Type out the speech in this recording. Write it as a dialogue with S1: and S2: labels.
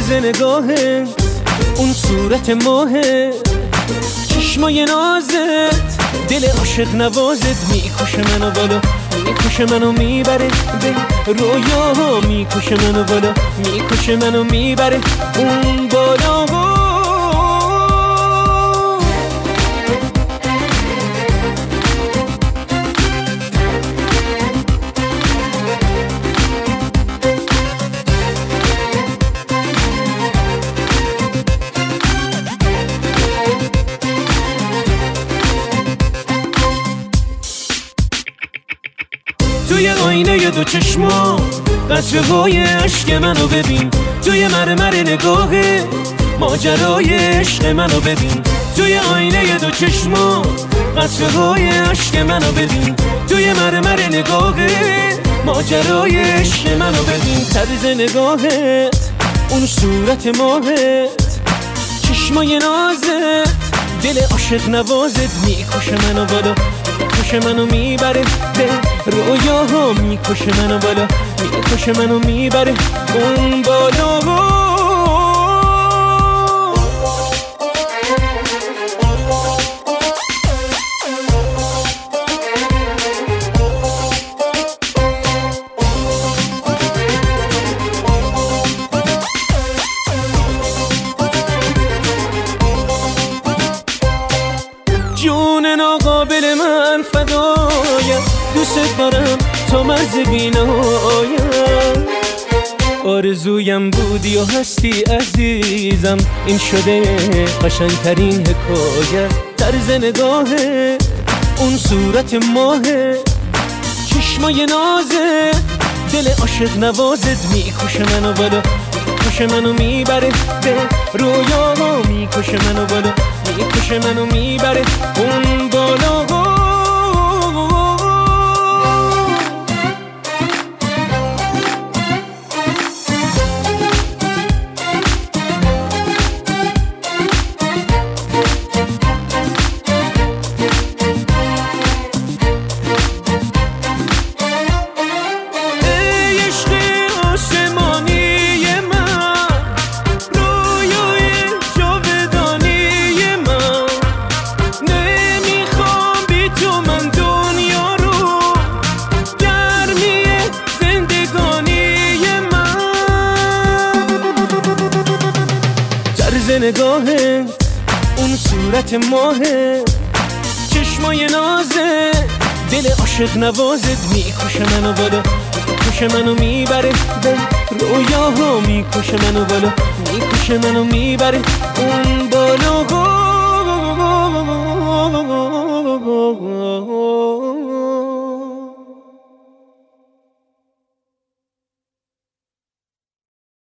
S1: طرز نگاهت، اون صورت ماهت، چشمای نازت، دل عاشق نوازت میکشه منو بالا، میکشه منو میبره به رویا، میکشه منو بالا، میکشه منو میبره اون بالا. توی آینه دو چشما قطره‌های عشق منو ببین، توی مرمر نگاهه ماجرای عشق منو ببین، توی آینه دو چشما قطره‌های عشق منو ببین، توی مرمر نگاهه ماجرای عشق منو ببین. طرز نگاهت، اون صورت ماهت، چشمای نازت، دل عاشق نوازت میکشه منو بالا، میکشه منو میبره به رویاها، میکشه منو بالا، میکشه منو میبره اون بالا. جون ناقابل من فدایم، دوست دارم تا مرز بینایم، آرزویم بودی و هستی عزیزم، این شده قشنگترین حکایت. طرز نگاهه، اون صورت ماهه، چشمای نازه، دل عاشق نوازت میکشه منو بالا، میکشه منو میبره به رویا، میکشه منو بالا، میکشه منو میبره اون بالا. نگاهت، اون صورت ماهت، چشمای نازه، دل عاشق نوازت میکشه منو بالا، میکشه منو میبره به رویاها، میکشه منو بالا، میکشه منو میبره اون بالا.